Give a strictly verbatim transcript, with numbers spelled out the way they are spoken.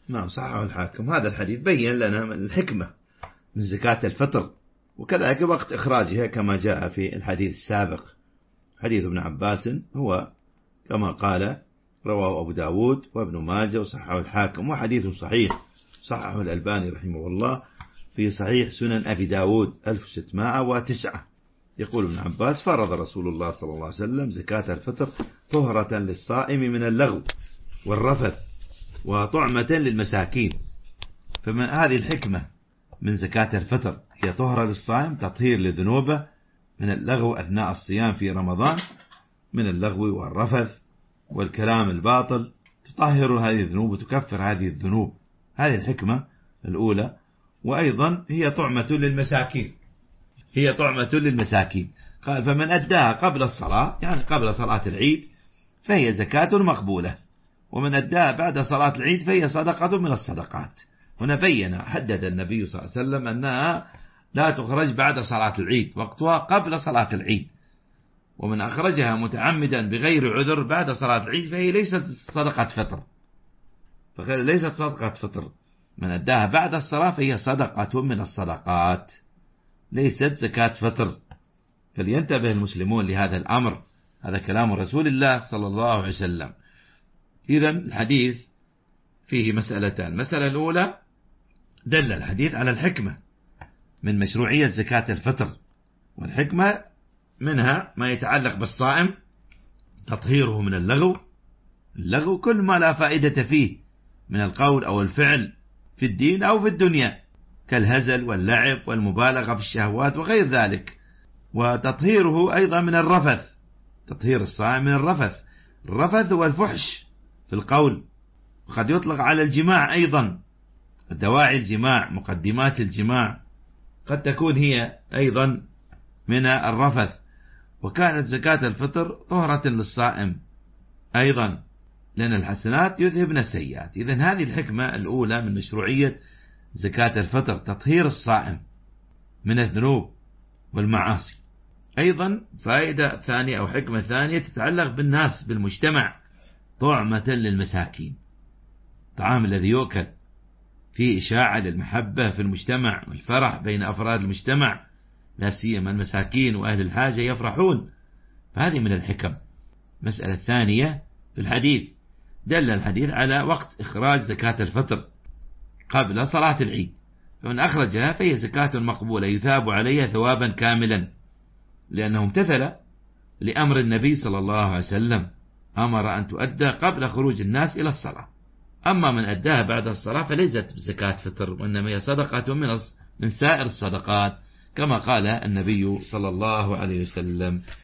نعم صححه الحاكم. هذا الحديث بين لنا من الحكمة من زكاة الفطر، وكذلك وقت إخراجها كما جاء في الحديث السابق. حديث ابن عباس هو كما قال رواه أبو داود وابن ماجه وصححه الحاكم، وحديث صحيح صححه الألباني رحمه الله في صحيح سنن أبي داود ألف وستمائة وتسعة. يقول ابن عباس: فرض رسول الله صلى الله عليه وسلم زكاة الفطر طهرة للصائم من اللغو والرفث وطعمة للمساكين. فمن هذه الحكمة من زكاة الفطر هي طهرة للصائم، تطهير لذنوبه من اللغو أثناء الصيام في رمضان، من اللغو والرفث والكلام الباطل، تطهر هذه الذنوب وتكفر هذه الذنوب. هذه الحكمة الأولى. وأيضا هي طعمة للمساكين، هي طعمة للمساكين. قال: فمن أداها قبل الصلاة، يعني قبل صلاة العيد، فهي زكاة مقبولة، ومن أداها بعد صلاة العيد فهي صدقة من الصدقات. هنا بين حدد النبي صلى الله عليه وسلم أنها لا تخرج بعد صلاة العيد، وقتها قبل صلاة العيد. ومن أخرجها متعمدا بغير عذر بعد صلاة العيد فهي ليست صدقة فطر، ليست صدقة فطر. من أداها بعد الصلاة فهي صدقة من الصدقات، ليست زكاة فطر. فلينتبه المسلمون لهذا الأمر. هذا كلام رسول الله صلى الله عليه وسلم. إذن الحديث فيه مسألتان. المسألة الأولى: دل الحديث على الحكمة من مشروعية زكاة الفطر، والحكمة منها ما يتعلق بالصائم، تطهيره من اللغو. اللغو كل ما لا فائدة فيه من القول أو الفعل في الدين أو في الدنيا، كالهزل واللعب والمبالغة في الشهوات وغير ذلك. وتطهيره أيضا من الرفث، تطهير الصائم من الرفث. الرفث هو الفحش في القول، وقد يطلق على الجماع أيضا. دواعي الجماع، مقدمات الجماع، قد تكون هي أيضا من الرفث. وكانت زكاة الفطر طهرة للصائم أيضا، لأن الحسنات يذهبن السيئات. إذن هذه الحكمة الأولى من مشروعية زكاة الفطر، تطهير الصائم من الذنوب والمعاصي. أيضا فائدة ثانية أو حكمة ثانية تتعلق بالناس، بالمجتمع، طعمة للمساكين. الطعام الذي يؤكل فيه إشاعة للمحبة في المجتمع والفرح بين أفراد المجتمع، لا سيما المساكين وأهل الحاجة يفرحون. فهذه من الحكم. مسألة ثانية في الحديث: دل الحديث على وقت إخراج زكاة الفطر قبل صلاة العيد، فمن أخرجها فهي زكاة مقبولة يثاب عليها ثوابا كاملا، لأنه امتثل لأمر النبي صلى الله عليه وسلم، أمر أن تؤدى قبل خروج الناس إلى الصلاة. أما من أداها بعد الصلاة فليست بزكاة فطر، وإنما هي صدقة من من سائر الصدقات، كما قال النبي صلى الله عليه وسلم.